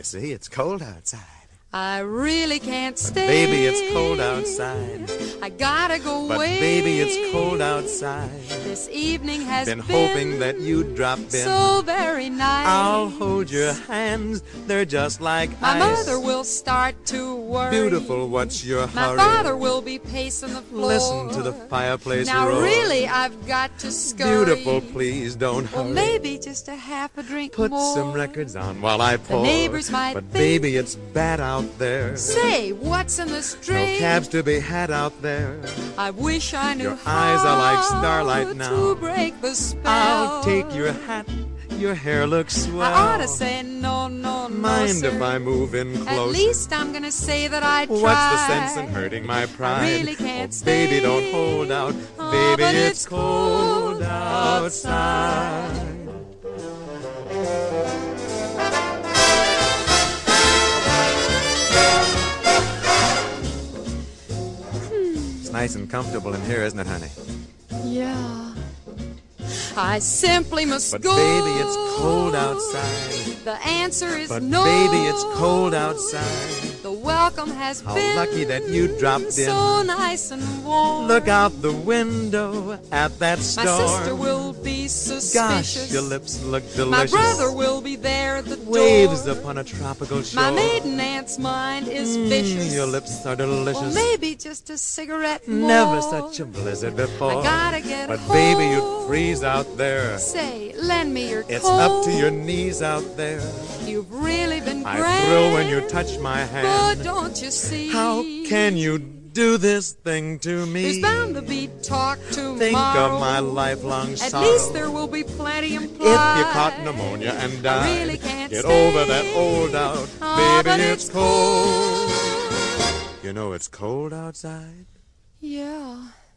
see, it's cold outside. I really can't stay. Baby, it's cold outside. I gotta go away. But baby, it's cold outside. This evening has been hoping that you'd drop in. So very nice. I'll hold your hands, they're just like my ice. My mother will start to worry. Beautiful, what's your hurry? My father will be pacing the floor. Listen to the fireplace now roar. Really, I've got to scurry. Beautiful, please don't hurry. Well, maybe just a half a drink Put more. some records on while I pour. The neighbors might But think, baby, it's bad out there. Say, what's in the street? No cabs to be had out there. I wish I knew your how eyes are like starlight now. To break the spell. I'll take your hat. Your hair looks swell. I ought to say no, Mind sir. if I move in closer? At least I'm gonna say that I tried. What's the sense in hurting my pride? I really can't stay. Baby, don't hold out. Baby, it's cold outside. It's nice and comfortable in here, isn't it, honey? Yeah. I simply must but go. But baby, it's cold outside. The answer is but no. Baby, it's cold outside. The welcome has How been lucky that you dropped in. So nice and warm. Look out the window at that storm. My sister will be suspicious. Gosh, your lips look delicious. My brother will be there at the door. Waves upon a tropical shore. My maiden aunt's mind is vicious. Your lips are delicious. Well, maybe just a cigarette more. Never such a blizzard before. I gotta get but home. Baby, you'd freeze out there. Say, lend me your coat. It's up to your knees out there. You've really been I grand. thrill when you touch my hand. But don't you see? How can you do this thing to me? There's bound to be talk tomorrow. Think of my lifelong sorrow. At least there will be plenty implied. If you caught pneumonia and died, I really can't get stay. over that old doubt. Oh, Baby, it's cold. You know it's cold outside? Yeah.